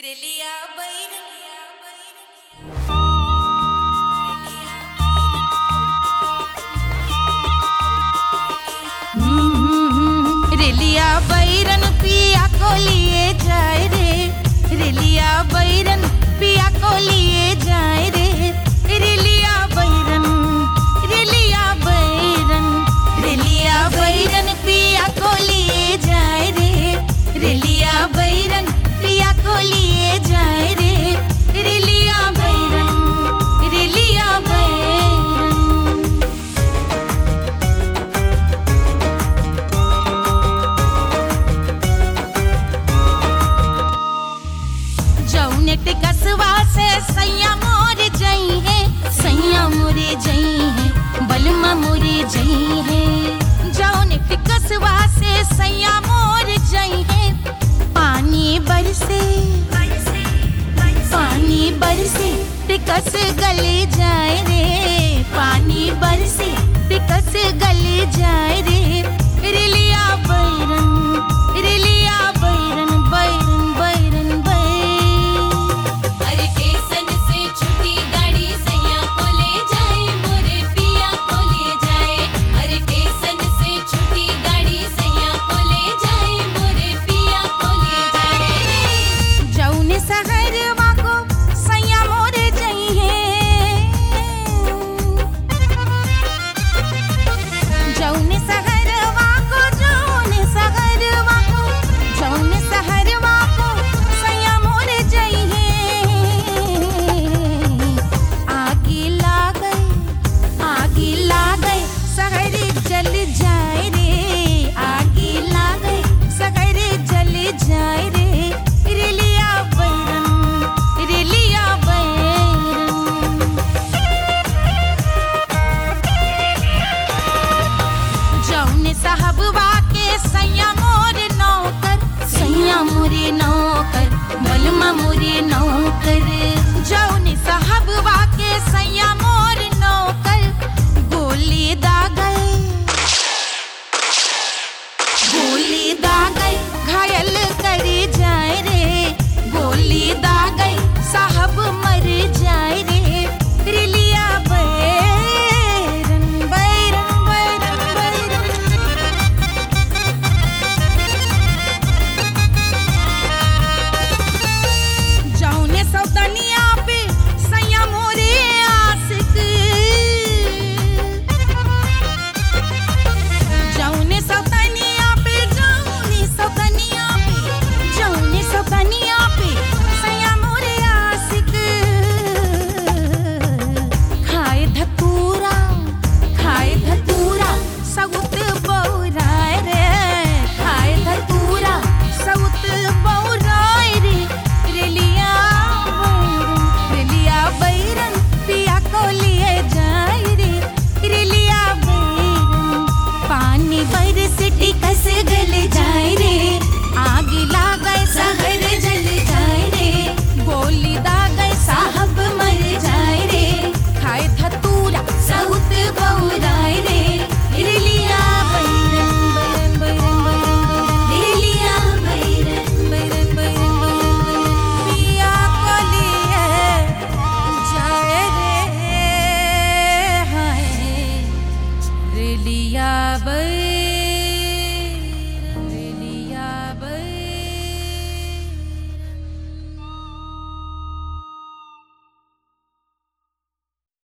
रेलिया बैर रेलिया बैरन पिया को लिए जाए रे। रेलिया बैरन पिया को लिए जाए रे। रेलिया बैरन रेलिया बैरन रेलिया बैरन पिया को लिए जाए रे। रेलिया बैरन पिया को लिए जाए रे। रेलिया बैरन रेलिया बैरन जौनेट कसवा से सैया मोर जई है। सैया मोरे जई है बलमा मोरे जई है। जौनेट कसवा से सैया मोर जई है। पानी बरसे टिकस गले जाए रे। पानी बरसे टिकस गले जाए रे।